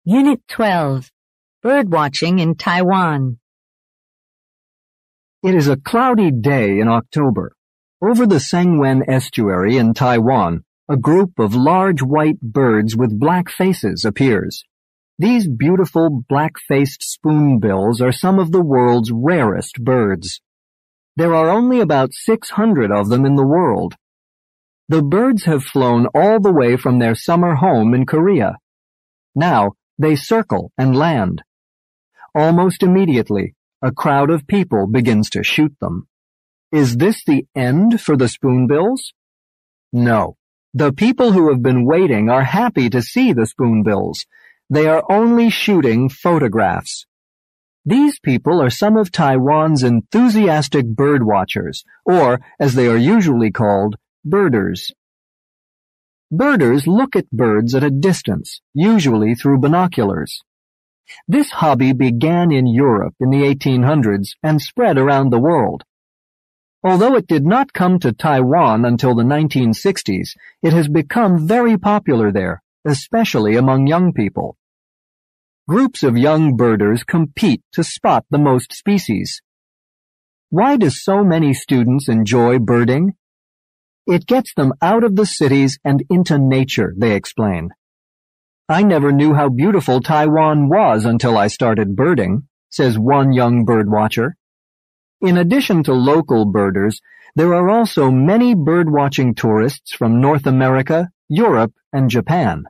Unit 12, Birdwatching in Taiwan. It is a cloudy day in October. Over the Sengwen estuary in Taiwan, a group of large white birds with black faces appears. These beautiful black-faced spoonbills are some of the world's rarest birds. There are only about 600 of them in the world. The birds have flown all the way from their summer home in Korea. Now, they circle and land. Almost immediately, a crowd of people begins to shoot them. Is this the end for the spoonbills? No. The people who have been waiting are happy to see the spoonbills. They are only shooting photographs. These people are some of Taiwan's enthusiastic birdwatchers, or, as they are usually called, birders. Birders look at birds at a distance, usually through binoculars. This hobby began in Europe in the 1800s and spread around the world. Although it did not come to Taiwan until the 1960s, it has become very popular there, especially among young people. Groups of young birders compete to spot the most species. Why do so many students enjoy birding? It gets them out of the cities and into nature, they explain. I never knew how beautiful Taiwan was until I started birding, says one young birdwatcher. In addition to local birders, there are also many birdwatching tourists from North America, Europe, and Japan.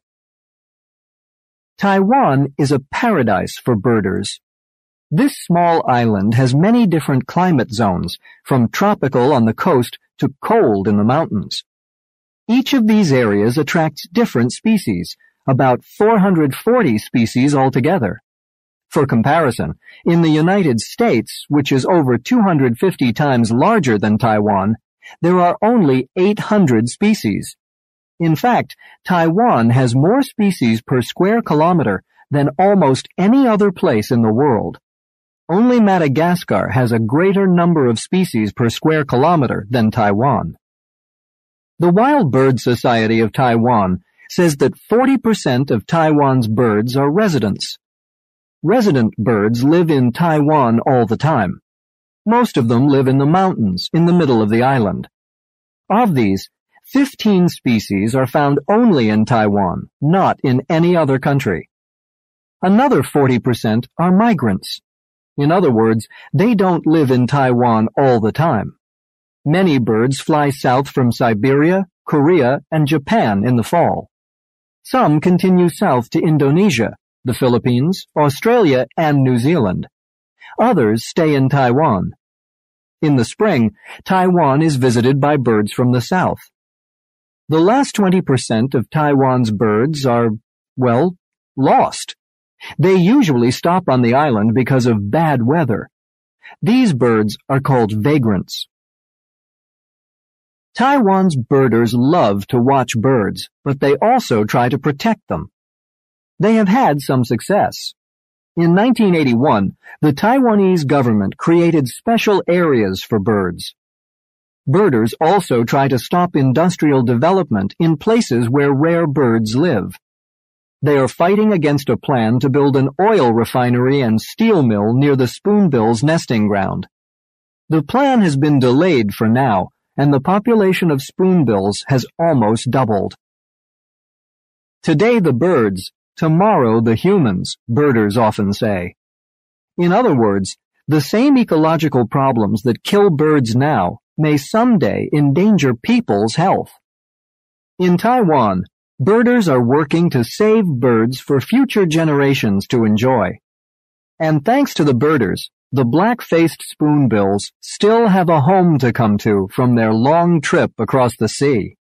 Taiwan is a paradise for birders. This small island has many different climate zones, from tropical on the coast to cold in the mountains. Each of these areas attracts different species, about 440 species altogether. For comparison, in the United States, which is over 250 times larger than Taiwan, there are only 800 species. In fact, Taiwan has more species per square kilometer than almost any other place in the world. Only Madagascar has a greater number of species per square kilometer than Taiwan. The Wild Bird Society of Taiwan says that 40% of Taiwan's birds are residents. Resident birds live in Taiwan all the time. Most of them live in the mountains in the middle of the island. Of these, 15 species are found only in Taiwan, not in any other country. Another 40% are migrants. In other words, they don't live in Taiwan all the time. Many birds fly south from Siberia, Korea, and Japan in the fall. Some continue south to Indonesia, the Philippines, Australia, and New Zealand. Others stay in Taiwan. In the spring, Taiwan is visited by birds from the south. The last 20% of Taiwan's birds are, well, lost. They usually stop on the island because of bad weather. These birds are called vagrants. Taiwan's birders love to watch birds, but they also try to protect them. They have had some success. In 1981, the Taiwanese government created special areas for birds. Birders also try to stop industrial development in places where rare birds live. They are fighting against a plan to build an oil refinery and steel mill near the spoonbill's nesting ground. The plan has been delayed for now, and the population of spoonbills has almost doubled. Today the birds, tomorrow the humans, birders often say. In other words, the same ecological problems that kill birds now may someday endanger people's health. In Taiwan, birders are working to save birds for future generations to enjoy. And thanks to the birders, the black-faced spoonbills still have a home to come to from their long trip across the sea.